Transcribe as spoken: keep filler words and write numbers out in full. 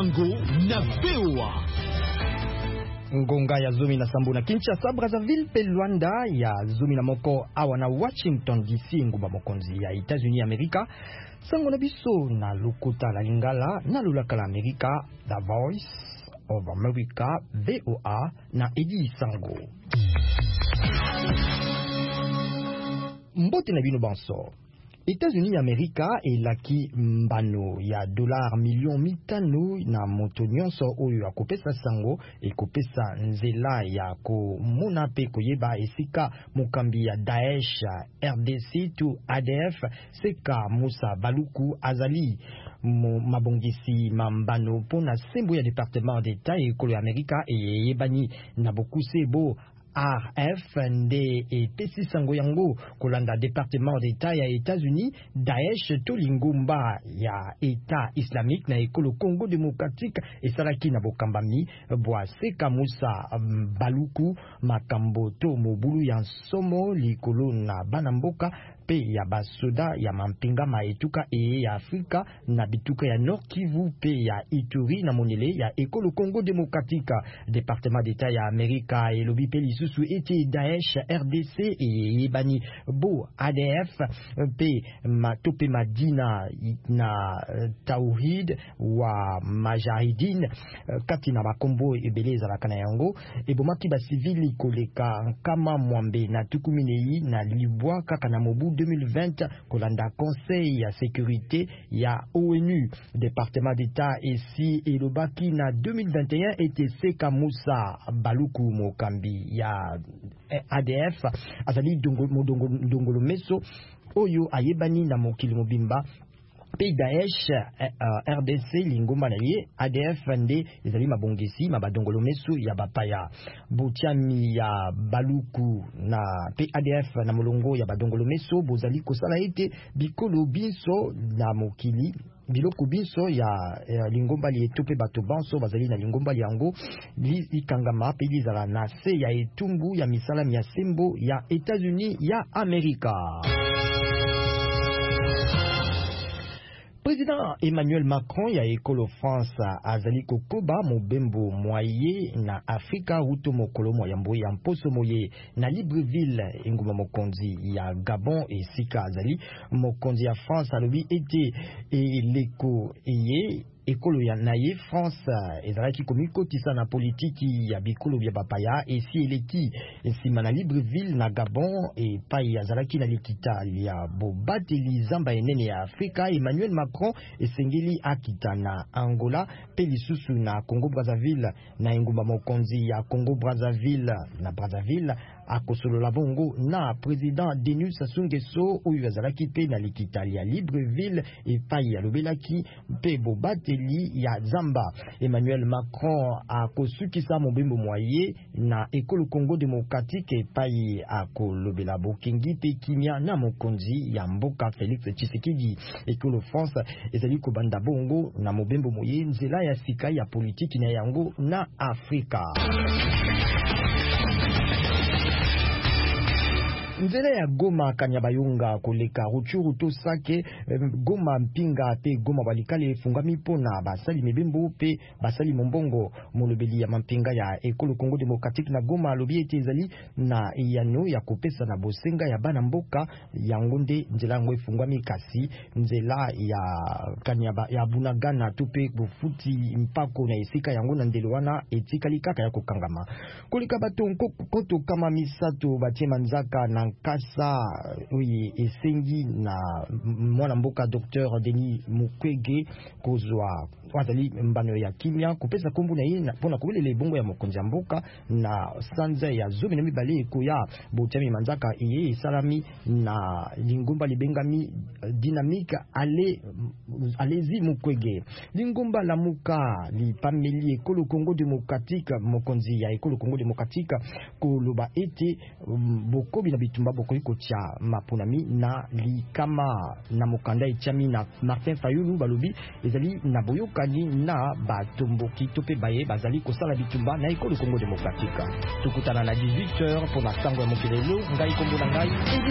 Sango na V O A. Ngonga ya Zumi na Sambu na Kinshasa, Brazzaville pe Luanda ya Zumi na moko awa na Washington D C nguba mokonzi ya États-Unis Amerika. Sango na biso na lokota la lingala na lulaka la Amerika, The Voice of America V O A na Edi Sango. Mbote na bino banso. États-Unis Amerika elaki mbano ya dolar million mitano na moto nyonso oyo akopesa sango ekopesa nzela ya ko mona pe koyeba esika mokambi ya Daesh R D C to A D F Seka Musa Baluku azali mabongisi mambano pona sembo ya département d'État ekolo Amerika eyebani na bokuse bo R F nde e pesi sango yango kolanda département d'État ya États-Unis Daesh to lingumba ya État islamique na ekolo Congo démocratique esalaki na bokambami bwa Seka Musa Baluku makambo to mobulu ya somo likolo na banamboka pe ya basoda ya mampinga maetuka e ya Afrika na bituka ya Nord Kivu pe ya Ituri na monele ya ekolo Congo démocratique département d'État ya Amerika elobi pe lisusu eti Daesh R D C e bani bo A D F pe matope madina na Tauhid wa Majahidin kati na bakombo ebeleza la kana yango e bomaki ba civili koleka kama mwambe na tukuminei na libwa kaka na mobu deux mille vingt kolanda conseil ya sécurité ya O N U département d'État ici et lobaki na deux mille vingt et un était Seka Musa Baluku mokambi ya A D F azali dongo dongo dongo meso oyo ayebani na mokili mobimba pe Daesh uh, R D C lingomba na ye A D F nde ezali mabongesi mabadongolo mesu ya bapaya botiami ya Baluku na pe A D F na molongo ya badongolo mesu bozali kosala ete bikolo binso na mokili biloko binso ya, ya lingomba li etope bato banso bazali na lingomba yango li ikangama pe lizala na se ya etumbu ya misala ya sembo ya États-Unis ya Amerika. Président Emmanuel Macron ya ekolo France azali kokoba mobembo moye na Afrika uto mokolo moya mboye ya mposo moye na Libreville inguma mokonzi ya Gabon esika azali mokonzi ya France alobi ete eleko eye ekolo ya naye France ezalaki komikotisa na politiki ya bikolo bya bapaya esi eleki esima na Libreville na Gabon e pai azalaki na likita ya bobateli zamba enene ya Afrika. Emmanuel Macron esengeli akita na Angola pe lisusu na Congo Brazzaville na ingumba mokonzi ya Congo Brazzaville na Brazzaville akosolola bongo na président Denis Sassou Nguesso oyo azalaki pe na likita ya Libreville e pai alobelaki pe bobateli ya zamba. Emmanuel Macron akosukisa mobembo moye na ekolo Congo démocratique e pai akolobela bokengi pe kimia na mokonzi ya mboka Félix Tshisekedi. Ekolo France ezali kobanda bongo na mobembo moye nzela ya sika ya politiki na yango na Afrika. Nzela ya Goma Kanyabayonga koleka Ruchuru to Sake Goma Mpinga pe Goma Balikale fungami pona basali mebembo pe basali mombongo molobeli ya mampinga ya ekolo Congo démocratique na Goma lobi ete ezali na yano ya kopesa na bosenga ya bana mboka yango nde nzela ngo efungami kasi nzela ya Kanyaba ya Bunagana to pe bofuti mpako na esika yango na ndelo wana etikali kaka ya kokangama koleka bato koto kama misato batie manzaka na Kasa oui esengi na mwana mboka docteur Denis Mukwege kozwa wazali mbano ya kimia kupesa kombu na yina pona kubele bongo ya mokonzi ya mboka na sanza ya zomi na mibale koya botami manzaka iye salami na lingomba libengami dynamique ale alezi Mukwege lingomba la muka li pameli ekolo Congo démocratique mokonzi ya ekolo Congo démocratique koloba ete um, bokobi na bitumba bokoyi kotia mapunami na likama na mokanda etiami na Martin Fayulu balobi ezali na boyokani na batomboki tope baye bazali kosala bitumba na ekolo Congo démocratique. Tukutana na dix-huit heures pour la sango ya mokelelo ngai kombo na ngai